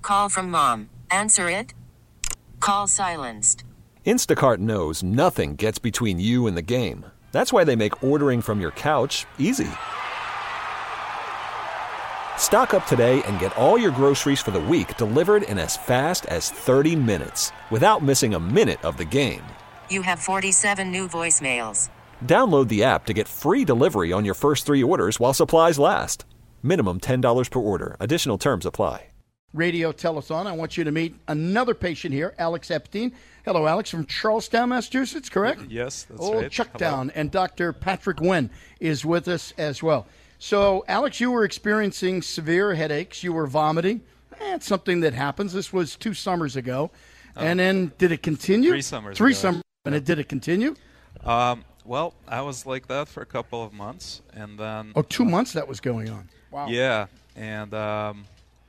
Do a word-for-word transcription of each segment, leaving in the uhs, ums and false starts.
Call from mom. Answer it. Call silenced. Instacart knows nothing gets between you and the game. That's why they make ordering from your couch easy. Stock up today and get all your groceries for the week delivered in as fast as thirty minutes without missing a minute of the game. You have forty-seven new voicemails. Download the app to get free delivery on your first three orders while supplies last. Minimum ten dollars per order. Additional terms apply. Radio telethon. I want you to meet another patient here, Alex Epstein. Hello, Alex, from Charlestown, Massachusetts, correct? Yes, that's Old right. Chucktown. And Doctor Patrick Nguyen is with us as well. So, Alex, you were experiencing severe headaches. You were vomiting. Eh, it's something that happens. This was two summers ago. Oh. And then did it continue? Three summers Three ago. summers. And it, did it continue? Um, well, I was like that for a couple of months, and then... Oh, two months that was going on. Wow. Yeah, and um,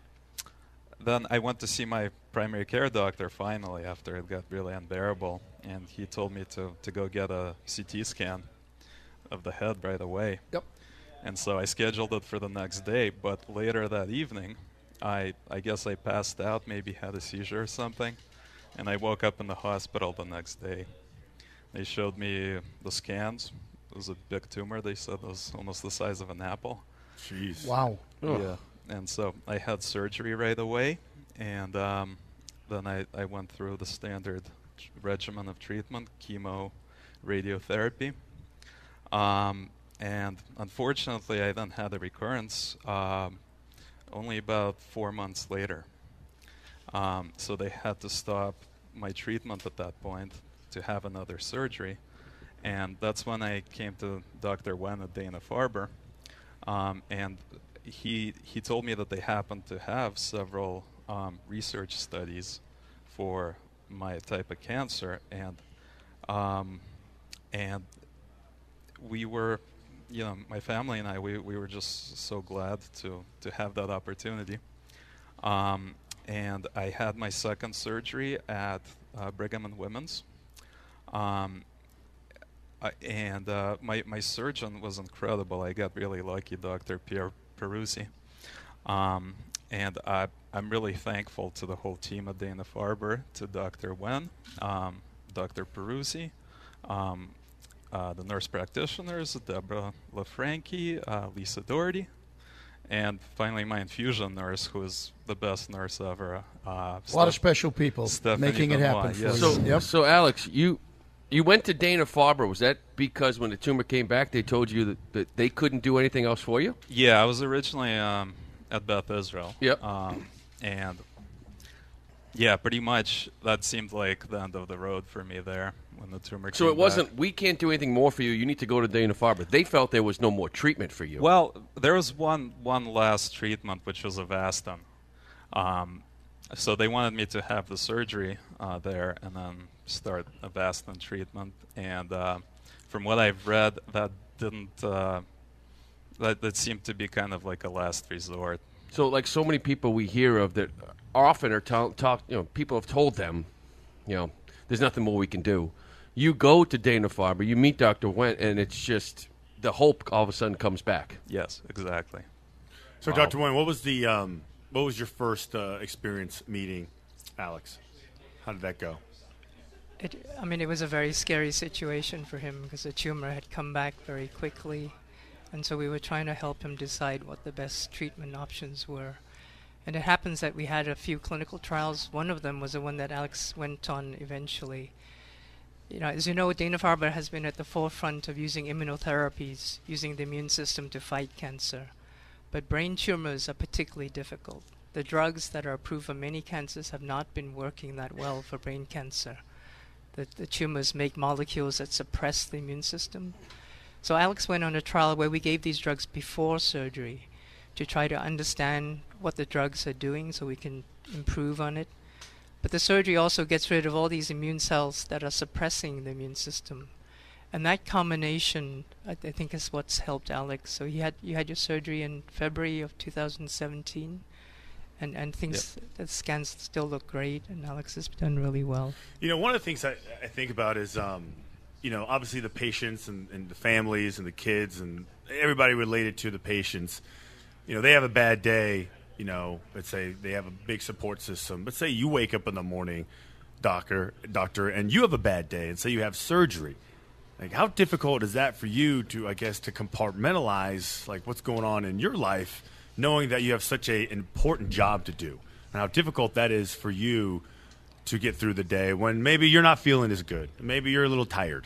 then I went to see my primary care doctor finally after it got really unbearable, and he told me to, to go get a C T scan of the head right away. Yep. And so I scheduled it for the next day, but later that evening, I I guess I passed out, maybe had a seizure or something, and I woke up in the hospital the next day. They showed me the scans. It was a big tumor. They said it was almost the size of an apple. Jeez. Wow. Ugh. Yeah. And so I had surgery right away, and um, then I, I went through the standard tr- regimen of treatment, chemo, radiotherapy. Um, and unfortunately, I then had a recurrence um, only about four months later. Um, so they had to stop my treatment at that point to have another surgery. And that's when I came to Doctor Nguyen at Dana-Farber. Um, and he he told me that they happened to have several um, research studies for my type of cancer, and um, and we were, you know, my family and I, we, we were just so glad to to have that opportunity. Um, and I had my second surgery at uh, Brigham and Women's. Um, Uh, and uh, my, my surgeon was incredible. I got really lucky, Doctor Pierre Peruzzi. Um, and I, I'm really thankful to the whole team at Dana-Farber, to Doctor Nguyen, um, Doctor Peruzzi, um, uh, the nurse practitioners, Deborah LaFranchi, uh, Lisa Doherty, and finally my infusion nurse, who is the best nurse ever. Uh, A lot of special people Stephanie making it happen Benoit, for yes. you. So, Yep. so Alex, you you went to Dana-Farber. Was that because when the tumor came back, they told you that, that they couldn't do anything else for you? Yeah, I was originally um, at Beth Israel. Yep. Um, and yeah, pretty much that seemed like the end of the road for me there when the tumor So came it wasn't, back. we can't do anything more for you. You need to go to Dana-Farber. They felt there was no more treatment for you. Well, there was one one last treatment, which was Avastin. Um, so they wanted me to have the surgery uh, there and then start Avastin treatment. And uh, from what I've read, that didn't. Uh, that that seemed to be kind of like a last resort. So, like so many people we hear of that often are talk, talk you know, people have told them, you know, there's nothing more we can do. You go to Dana-Farber, you meet Doctor Nguyen, and it's just the hope all of a sudden comes back. Yes, exactly. So, Wow. Doctor Nguyen, what was the um, what was your first uh, experience meeting Alex? How did that go? It, I mean, it was a very scary situation for him because the tumor had come back very quickly. And so we were trying to help him decide what the best treatment options were. And it happens that we had a few clinical trials. One of them was the one that Alex went on eventually. You know, as you know, Dana-Farber has been at the forefront of using immunotherapies, using the immune system to fight cancer. But brain tumors are particularly difficult. The drugs that are approved for many cancers have not been working that well for brain cancer. The, the tumors make molecules that suppress the immune system. So Alex went on a trial where we gave these drugs before surgery to try to understand what the drugs are doing so we can improve on it. But the surgery also gets rid of all these immune cells that are suppressing the immune system. And that combination, I, th- I think, is what's helped Alex. So he had you had your surgery in February of two thousand seventeen, and, and things, yep. The scans still look great, and Alex has done really well. You know, one of the things I, I think about is, um, you know, obviously the patients and, and the families and the kids and everybody related to the patients, you know, they have a bad day, you know, let's say they have a big support system. But say you wake up in the morning, doctor, doctor, and you have a bad day, and say you have surgery. Like, how difficult is that for you to, I guess, to compartmentalize, like, what's going on in your life, knowing that you have such a important job to do, and how difficult that is for you to get through the day when maybe you're not feeling as good, maybe you're a little tired?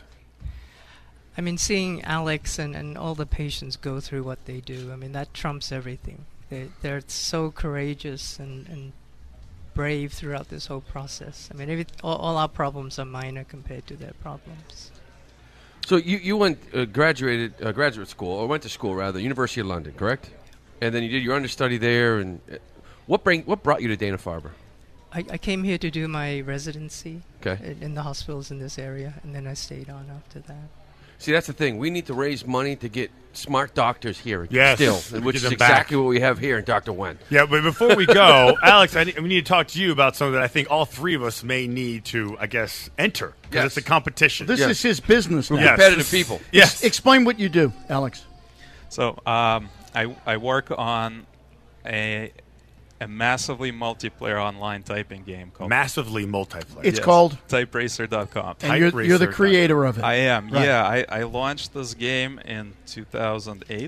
I mean, seeing Alex and, and all the patients go through what they do, I mean, that trumps everything. They, they're so courageous and, and brave throughout this whole process. I mean, every, all, all our problems are minor compared to their problems. So you, you went, uh, graduated, uh, graduate school, or went to school, rather, University of London, correct? And then you did your understudy there. And uh, what bring, what brought you to Dana-Farber? I, I came here to do my residency Okay. in, in the hospitals in this area, and then I stayed on after that. See, that's the thing. We need to raise money to get smart doctors here. Yes. Still, which Get is them exactly back. what we have here in Doctor Wen. Yeah, but before we go, Alex, I, ne- we need to talk to you about something that I think all three of us may need to, I guess, enter. Because Yes. it's a competition. This Yes. is his business now. Yes. Competitive people. Yes. Explain what you do, Alex. So um, I I work on a a massively multiplayer online typing game called Massively multiplayer. It's called, type racer dot com. and you're, you're the Typeracer. creator of it. I am, Right. yeah. I, I launched this game in two thousand eight,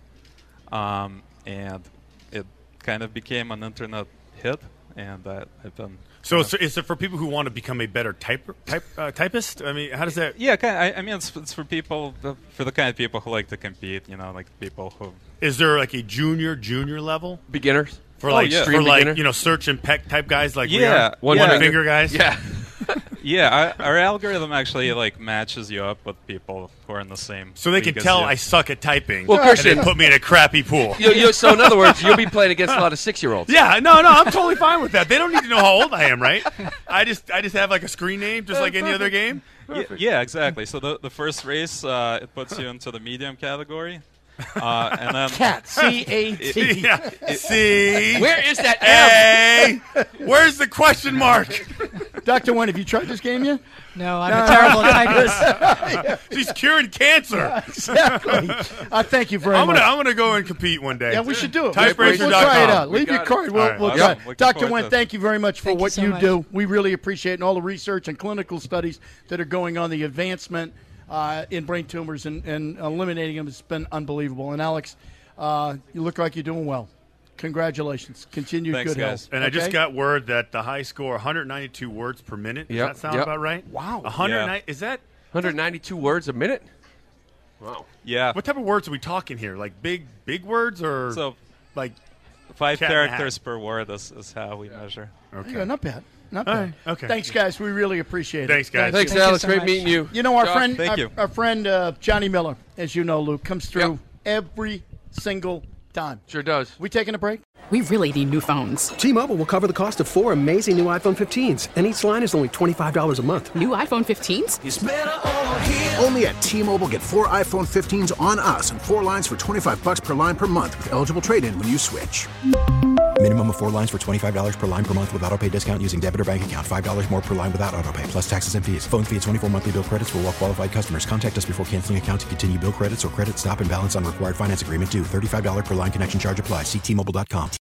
um, and it kind of became an internet hit, and uh, I've been. So is, is it for people who want to become a better type, type uh, typist? I mean, how does that? Yeah, kind of, I, I mean, it's, it's for people, the, for the kind of people who like to compete, you know, like people who. Is there like a junior, junior level Beginners. for Oh, like yeah. for Extreme like beginner? you know search and peck type guys like we Yeah, are? One one yeah. finger guys? Yeah. Yeah, our, our algorithm actually like matches you up with people who are in the same. So they can league as tell you. I suck at typing. Well, and Christian- then put me in a crappy pool. You, you, so in other words, you'll be playing against a lot of six-year-olds. Yeah, no, no, I'm totally fine with that. They don't need to know how old I am, right? I just, I just have like a screen name, just like any other game. Yeah, yeah, exactly. So the the first race, uh, it puts you into the medium category, uh, and then Cat, C A T. Yeah. See, Where is that M? hey, where's the question mark? Doctor Wen, have you tried this game yet? No, I'm a terrible typist. She's curing cancer. Exactly. I thank you very I'm much. gonna, I'm gonna go and compete one day. Yeah, we should do it. type We'll, racer we'll dot com. try it out. We Leave your got it. card. We'll, All right. we'll Awesome. try it. Looking Doctor forward Wen, to it. thank you very much for Thank you what so you much. do. We really appreciate it, and all the research and clinical studies that are going on, the advancement uh, in brain tumors and, and eliminating them has been unbelievable. And Alex, uh, you look like you're doing well. Congratulations. Continued Thanks, good guys. health. And I just Okay? got word that the high score, one hundred ninety-two words per minute. Does Yep, that sound yep. about right? Wow. one hundred ninety Is that one hundred ninety-two words a minute? Wow. yeah, what type of words are we talking here? Like big, big words or so like? five cat in the hat. characters per word is, is how we measure. Okay. Yeah, not bad. Not All bad. right, okay. Thanks, guys. We really appreciate it. Thanks, guys. Thanks, Thank you Alex. so Great much. meeting you. You know, our Doc, friend, thank our, you. our friend uh, Johnny Miller, as you know, Luke, comes through Yep. every single time. Sure does. We taking a break? We really need new phones. T-Mobile will cover the cost of four amazing new iPhone fifteens, and each line is only twenty-five dollars a month. New iPhone fifteens? Only at T-Mobile, get four iPhone fifteens on us and four lines for twenty-five bucks per line per month with eligible trade-in when you switch. Minimum of four lines for twenty-five dollars per line per month with autopay discount using debit or bank account. five dollars more per line without autopay, plus taxes and fees. Phone fee at twenty-four monthly bill credits for well-qualified customers. Contact us before canceling account to continue bill credits or credit stop and balance on required finance agreement due. thirty-five dollars per line connection charge applies. See T Mobile dot com.